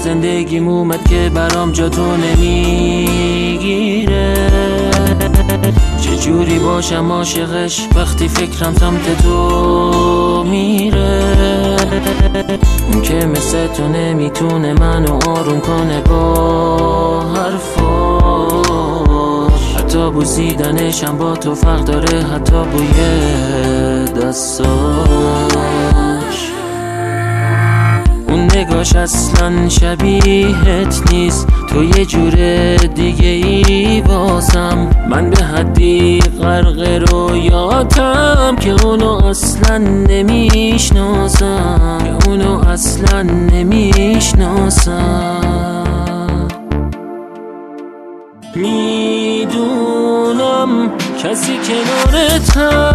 زندگیم اومد که برام جا تو نمیگیره. چجوری باشم عاشقش وقتی فکرم سمت تو میره. اون که مثل تو نمیتونه منو آروم کنه با حرفاش. حتی بوسیدنشم با تو فرق داره، حتی بوی دستاش. اون نگاش اصلا شبیهت نیست، تو یه جور دیگه ای واسم. من به حدی غرق رویاتم که اونو اصلا نمیشناسم، که اونو اصلا نمیشناسم. میدونم کسی کنارت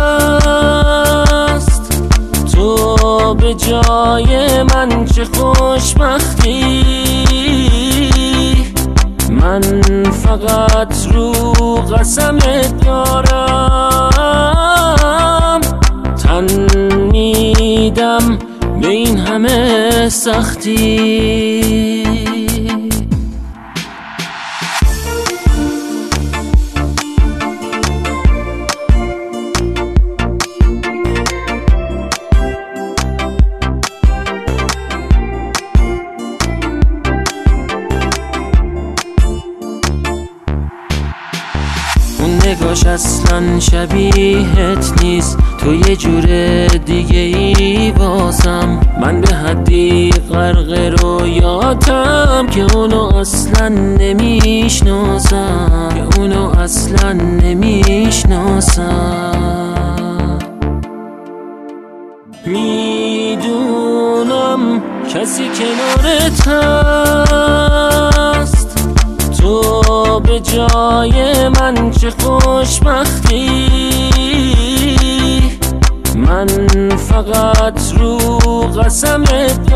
هست، تو به جای من چه خوشبختی. من فقط رو قسمت دارم، تن میدم به این همه سختی. نگاش اصلا شبیهت نیست، تو یه جور دیگه ای واسم. من به حدی غرق رویاتم که اونو اصلا نمیشناسم، که اونو اصلا نمیشناسم. میدونم کسی کنارت هست، تو به جای من چه خوشبختی. من فقط رو قسمت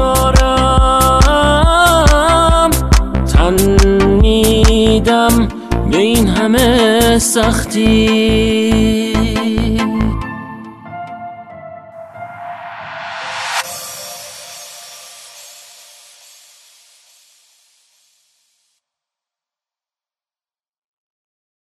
دارم، تن میدم به این همه سختی.